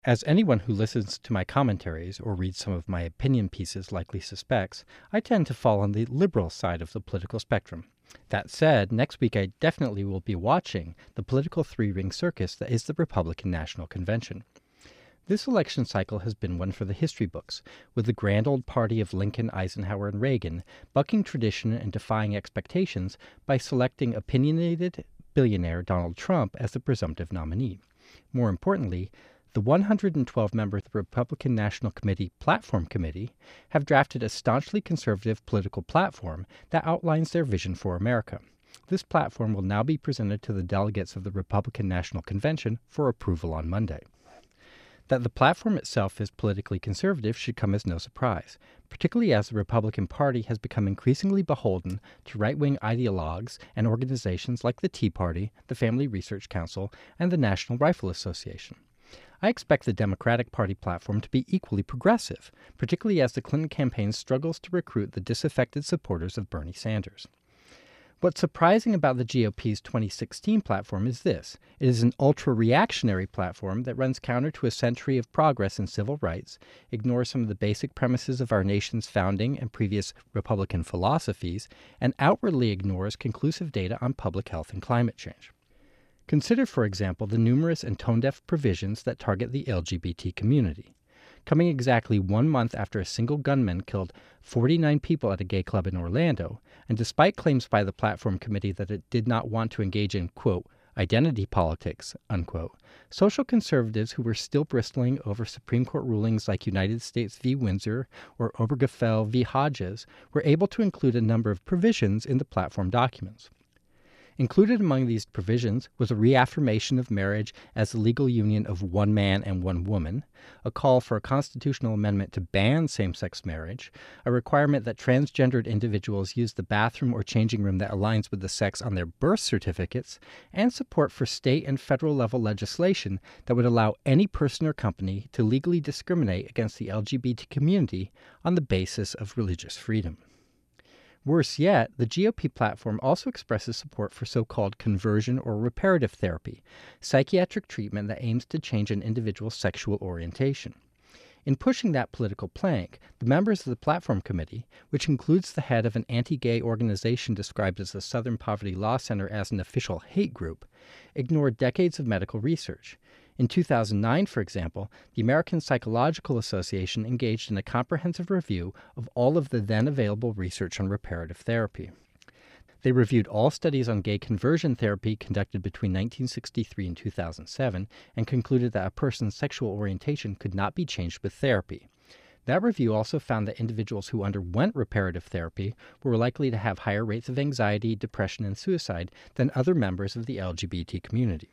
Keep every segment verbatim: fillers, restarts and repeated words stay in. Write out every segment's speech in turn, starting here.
As anyone who listens to my commentaries or reads some of my opinion pieces likely suspects, I tend to fall on the liberal side of the political spectrum. That said, next week I definitely will be watching the political three-ring circus that is the Republican National Convention. This election cycle has been one for the history books, with the grand old party of Lincoln, Eisenhower, and Reagan bucking tradition and defying expectations by selecting opinionated billionaire Donald Trump as the presumptive nominee. More importantly, the one hundred twelve members of the Republican National Committee Platform Committee have drafted a staunchly conservative political platform that outlines their vision for America. This platform will now be presented to the delegates of the Republican National Convention for approval on Monday. That the platform itself is politically conservative should come as no surprise, particularly as the Republican Party has become increasingly beholden to right-wing ideologues and organizations like the Tea Party, the Family Research Council, and the National Rifle Association. I expect the Democratic Party platform to be equally progressive, particularly as the Clinton campaign struggles to recruit the disaffected supporters of Bernie Sanders. What's surprising about the G O P's twenty sixteen platform is this. It is an ultra-reactionary platform that runs counter to a century of progress in civil rights, ignores some of the basic premises of our nation's founding and previous Republican philosophies, and outwardly ignores conclusive data on public health and climate change. Consider, for example, the numerous and tone-deaf provisions that target the L G B T community. Coming exactly one month after a single gunman killed forty-nine people at a gay club in Orlando, and despite claims by the Platform Committee that it did not want to engage in, quote, identity politics, unquote, social conservatives who were still bristling over Supreme Court rulings like United States v. Windsor or Obergefell v. Hodges were able to include a number of provisions in the platform documents. Included among these provisions was a reaffirmation of marriage as the legal union of one man and one woman, a call for a constitutional amendment to ban same-sex marriage, a requirement that transgendered individuals use the bathroom or changing room that aligns with the sex on their birth certificates, and support for state and federal level legislation that would allow any person or company to legally discriminate against the L G B T community on the basis of religious freedom. Worse yet, the G O P platform also expresses support for so-called conversion or reparative therapy, psychiatric treatment that aims to change an individual's sexual orientation. In pushing that political plank, the members of the Platform Committee, which includes the head of an anti-gay organization described as the Southern Poverty Law Center as an official hate group, ignored decades of medical research. In two thousand nine, for example, the American Psychological Association engaged in a comprehensive review of all of the then available research on reparative therapy. They reviewed all studies on gay conversion therapy conducted between nineteen sixty-three and two thousand seven and concluded that a person's sexual orientation could not be changed with therapy. That review also found that individuals who underwent reparative therapy were likely to have higher rates of anxiety, depression, and suicide than other members of the L G B T community.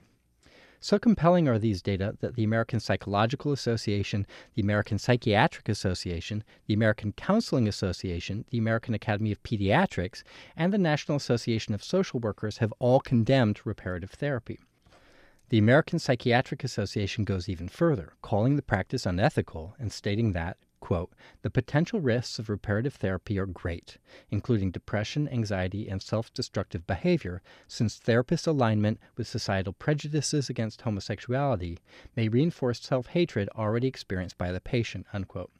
So compelling are these data that the American Psychological Association, the American Psychiatric Association, the American Counseling Association, the American Academy of Pediatrics, and the National Association of Social Workers have all condemned reparative therapy. The American Psychiatric Association goes even further, calling the practice unethical and stating that, quote, the potential risks of reparative therapy are great, including depression, anxiety, and self-destructive behavior, since therapist alignment with societal prejudices against homosexuality may reinforce self-hatred already experienced by the patient, unquote.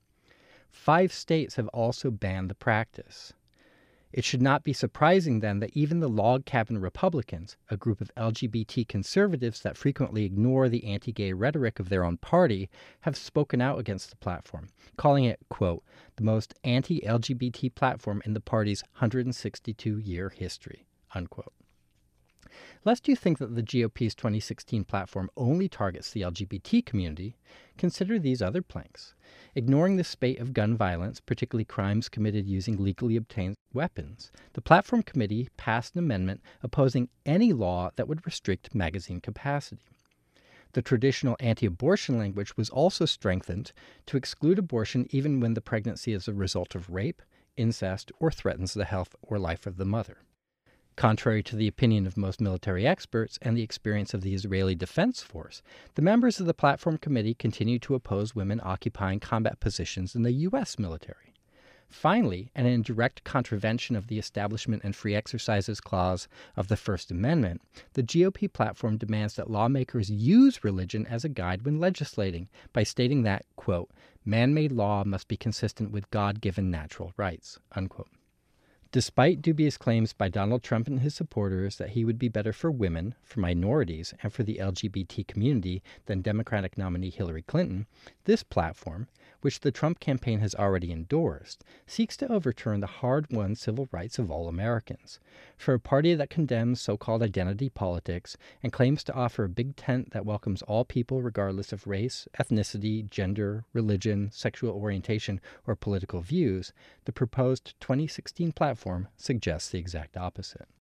Five states have also banned the practice. It should not be surprising, then, that even the Log Cabin Republicans, a group of L G B T conservatives that frequently ignore the anti-gay rhetoric of their own party, have spoken out against the platform, calling it, quote, the most anti-L G B T platform in the party's one hundred sixty-two year history, unquote. Lest you think that the G O P's twenty sixteen platform only targets the L G B T community, consider these other planks. Ignoring the spate of gun violence, particularly crimes committed using legally obtained weapons, the Platform Committee passed an amendment opposing any law that would restrict magazine capacity. The traditional anti-abortion language was also strengthened to exclude abortion even when the pregnancy is a result of rape, incest, or threatens the health or life of the mother. Contrary to the opinion of most military experts and the experience of the Israeli Defense Force, the members of the Platform Committee continue to oppose women occupying combat positions in the U S military. Finally, and in direct contravention of the Establishment and Free Exercises Clause of the First Amendment, the G O P platform demands that lawmakers use religion as a guide when legislating by stating that, quote, man-made law must be consistent with God-given natural rights, unquote. Despite dubious claims by Donald Trump and his supporters that he would be better for women, for minorities, and for the L G B T community than Democratic nominee Hillary Clinton, this platform, which the Trump campaign has already endorsed, seeks to overturn the hard-won civil rights of all Americans. For a party that condemns so-called identity politics and claims to offer a big tent that welcomes all people regardless of race, ethnicity, gender, religion, sexual orientation, or political views, the proposed twenty sixteen platform suggests the exact opposite.